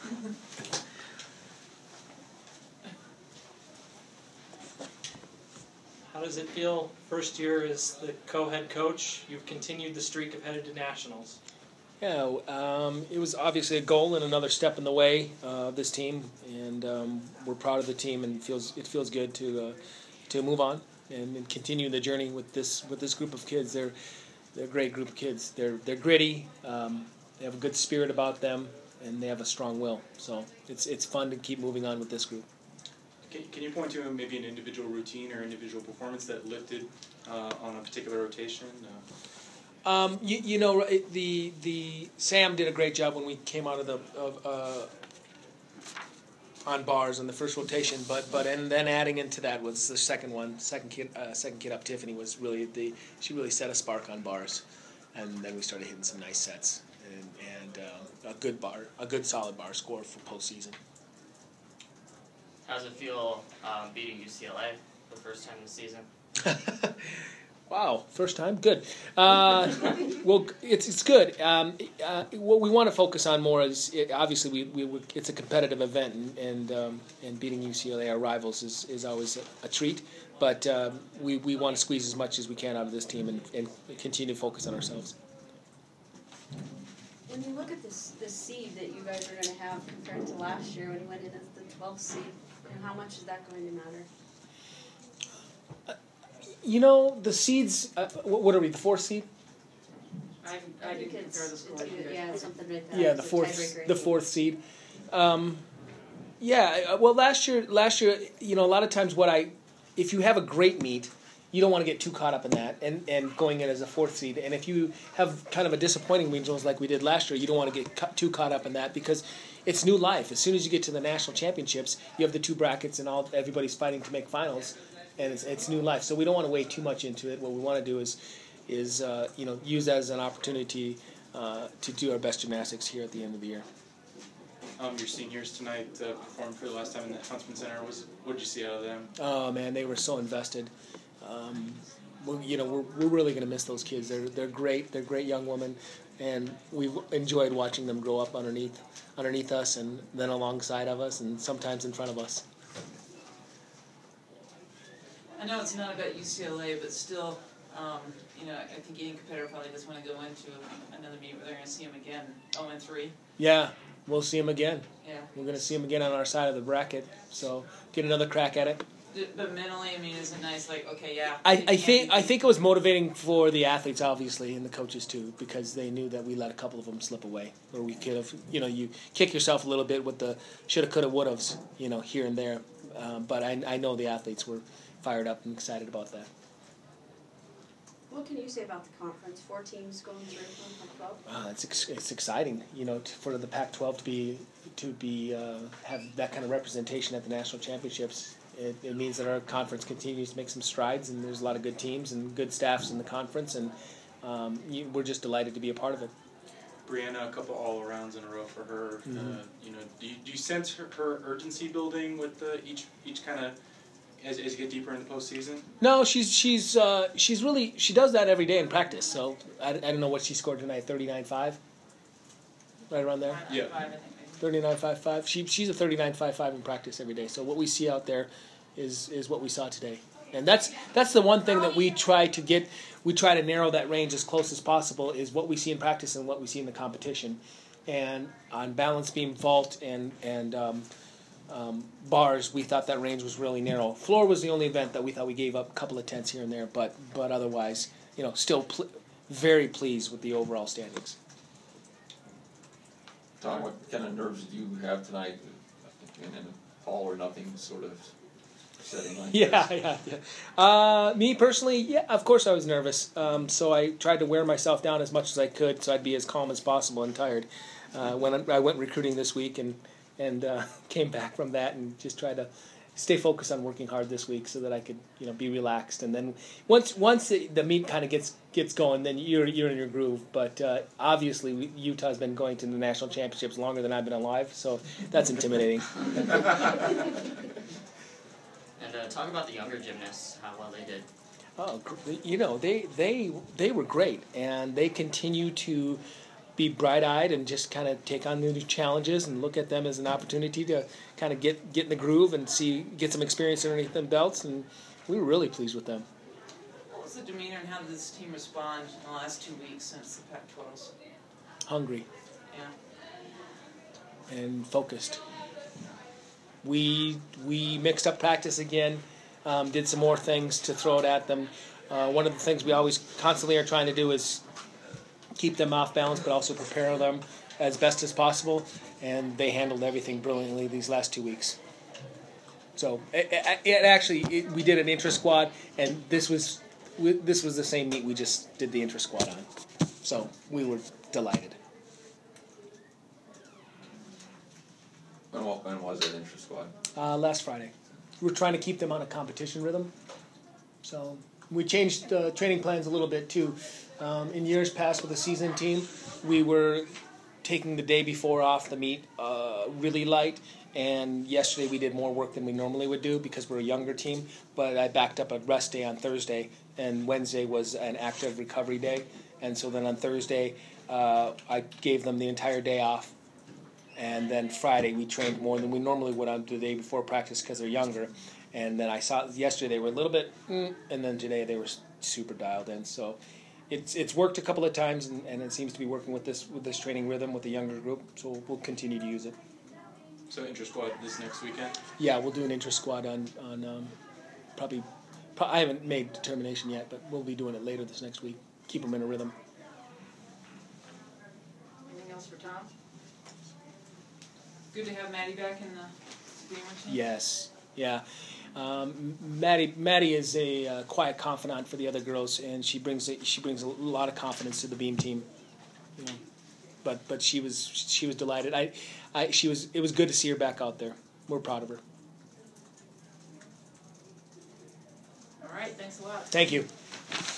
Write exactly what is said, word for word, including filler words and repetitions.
How does it feel, first year as the co-head coach? You've continued the streak of headed to nationals. Yeah, um, it was obviously a goal and another step in the way uh, of this team, and um, we're proud of the team, and it feels it feels good to uh, to move on and, and continue the journey with this with this group of kids. They're they're a great group of kids. They're they're gritty. Um, they have a good spirit about them, and they have a strong will. So it's it's fun to keep moving on with this group. Can, can you point to maybe an individual routine or individual performance that lifted uh, on a particular rotation? Uh, Um, you, you know, the the Sam did a great job when we came out of the of, uh, on bars on the first rotation, but but and then adding into that was the second one, second kid, uh, second kid up. Tiffany was really the she really set a spark on bars, and then we started hitting some nice sets and and uh, a good bar, a good solid bar score for postseason. How does it feel um, beating U C L A for the first time this season? Wow, first time, good. Uh, well, it's it's good. Um, uh, what we want to focus on more is it, obviously we, we it's a competitive event, and and, um, and beating U C L A, our rivals, is, is always a, a treat. But um, we we want to squeeze as much as we can out of this team and, and continue to focus on ourselves. When you look at this this seed that you guys are going to have compared to last year when you went in as the twelfth seed, and how much is that going to matter? You know, the seeds, uh, what are we, the fourth seed? I, I, I didn't compare the score. Yeah, something like that. Yeah, the fourth, the fourth seed. Um, yeah, well, last year, last year, you know, a lot of times what I, if you have a great meet, you don't want to get too caught up in that and, and going in as a fourth seed. And if you have kind of a disappointing regionals like we did last year, you don't want to get cu- too caught up in that because it's new life. As soon as you get to the national championships, you have the two brackets and all everybody's fighting to make finals. And it's, it's new life, so we don't want to wade too much into it. What we want to do is, is uh, you know, use that as an opportunity uh, to do our best gymnastics here at the end of the year. Um, your seniors tonight uh, performed for the last time in the Huntsman Center. Was what did you see out of them? Oh man, they were so invested. Um, we, you know, we're we're really going to miss those kids. They're they're great. They're great young women, and we've enjoyed watching them grow up underneath underneath us, and then alongside of us, and sometimes in front of us. I know it's not about U C L A, but still, um, you know, I think Ian Capetta probably doesn't want to go into another meet where they're going to see him again, oh and three. Yeah, we'll see him again. Yeah. We're going to see him again on our side of the bracket, so get another crack at it. But mentally, I mean, is it nice, like, okay, yeah. I, I think I think it was motivating for the athletes, obviously, and the coaches too, because they knew that we let a couple of them slip away, or we could have, you know, you kick yourself a little bit with the shoulda, coulda, wouldas, you know, here and there. Um, but I I know the athletes were fired up and excited about that. What can you say about the conference? Four teams going through from Pac twelve. Uh, it's ex- it's exciting, you know, to, for the Pac twelve to be to be uh, have that kind of representation at the national championships. It, it means that our conference continues to make some strides, and there's a lot of good teams and good staffs in the conference, and um, you, we're just delighted to be a part of it. Brianna, a couple all-arounds in a row for her. Mm-hmm. Uh, you know, do you, do you sense her, her urgency building with the, each each kind of as, as you get deeper in the postseason? No, she's she's uh, she's really she does that every day in practice. So I, I don't know what she scored tonight. thirty-nine five, right around there. Yeah. thirty-nine five five. She she's a thirty-nine five five in practice every day. So what we see out there is is what we saw today, and that's that's the one thing that we try to get. We try to narrow that range as close as possible. Is what we see in practice and what we see in the competition, and on balance beam, vault, and and um, um, bars, we thought that range was really narrow. Floor was the only event that we thought we gave up a couple of tenths here and there, but but otherwise, you know, still pl- very pleased with the overall standings. Tom, what kind of nerves do you have tonight in an all or nothing sort of setting like Yeah, this? yeah, yeah. Uh, me personally, yeah, of course I was nervous. Um, so I tried to wear myself down as much as I could so I'd be as calm as possible and tired. Uh, when I went recruiting this week and, and uh, came back from that and just tried to stay focused on working hard this week so that I could, you know, be relaxed. And then once once the, the meet kind of gets gets going, then you're you're in your groove. But uh, obviously, we, Utah's been going to the national championships longer than I've been alive, so that's intimidating. And uh, talk about the younger gymnasts, how well they did. Oh, you know, they they they were great, and they continue to be bright-eyed and just kind of take on new challenges and look at them as an opportunity to kind of get get in the groove and see get some experience underneath them belts. And we were really pleased with them. What was the demeanor and how did this team respond in the last two weeks since the Pac twelve? Hungry Yeah. and focused. We we mixed up practice again, um, did some more things to throw it at them. Uh, one of the things we always constantly are trying to do is keep them off balance, but also prepare them as best as possible. And they handled everything brilliantly these last two weeks. So it, it, it actually it, we did an intra squad, and this was we, this was the same meet we just did the intra squad on. So we were delighted. When, wa- when was that intra squad? Uh, last Friday. We're trying to keep them on a competition rhythm. So we changed uh, training plans a little bit too. Um, in years past with the season team, we were taking the day before off the meet uh, really light. And yesterday we did more work than we normally would do because we're a younger team. But I backed up a rest day on Thursday, and Wednesday was an active recovery day. And so then on Thursday, uh, I gave them the entire day off. And then Friday we trained more than we normally would on the day before practice because they're younger. And then I saw yesterday they were a little bit, mm, and then today they were super dialed in. So it's it's worked a couple of times, and, and it seems to be working with this with this training rhythm with the younger group. So we'll continue to use it. So intra squad this next weekend? Yeah, we'll do an intra squad on on um, probably. Pro- I haven't made determination yet, but we'll be doing it later this next week. Keep them in a rhythm. Anything else for Tom? Good to have Maddie back in the game routine. Yes, yeah. Um, Maddie, Maddie is a uh, quiet confidant for the other girls, and she brings a, she brings a lot of confidence to the Beam team. You know, but but she was she was delighted. I, I she was it was good to see her back out there. We're proud of her. All right, thanks a lot. Thank you.